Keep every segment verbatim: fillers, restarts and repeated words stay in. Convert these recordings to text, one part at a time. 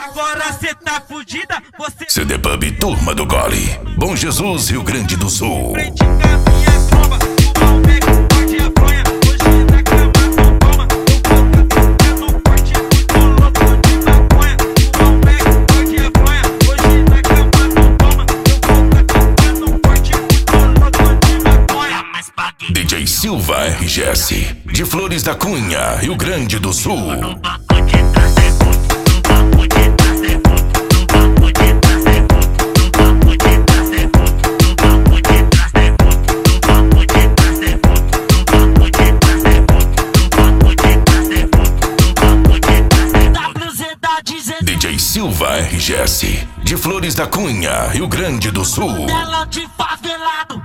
Agora cê tá fudida, você... C D Pub Turma do Gole, Bom Jesus, Rio Grande do Sul. Frente com a minha tromba, o mal pega, pode a bronha. Hoje na cama tu toma, eu vou tá no forte, tô louco de maconha. O mal pega, pode a bronha. Hoje na cama tu toma, eu vou tá no forte, tô louco de maconha. Mas paguei. D J Silva R G S, de Flores da Cunha, Rio Grande do Sul. No banco de trás é fundo, no banco de trás é fundo, no banco de trás é fundo, no banco de trás é fundo, no banco de trás é fundo, no banco de trás é fundo, no banco de trás é fundo, no banco de trás é fundo, no banco de trás é fundo. W Z da dezesseis. D J Silva R G S, de Flores da Cunha, Rio Grande do Sul. Tela de favelado.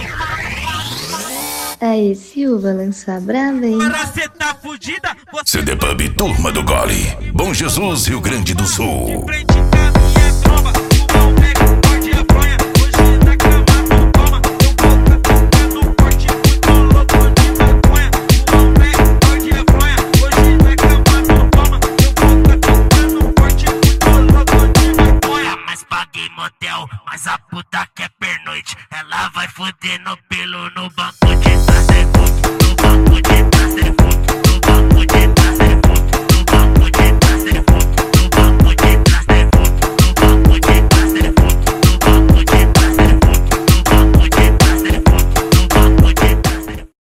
Aí, Silva, lançou a brava, hein? Agora cê tá fudida, você... C D Pub Turma do Gole, Bom Jesus, Rio Grande do Sul. Frente com a minha tromba, o mal pega, pode a bronha. Hoje na cama tu toma, eu vou tá no forte, tô louco de maconha. O mal pega, pode a bronha. Hoje na cama tu toma, eu vou tá no forte, tô louco de maconha. Mas paguei motel, mas a puta quer pernoite. Ela vai fudendo pelo no banco de trás é fundo, no banco de trás é fundo.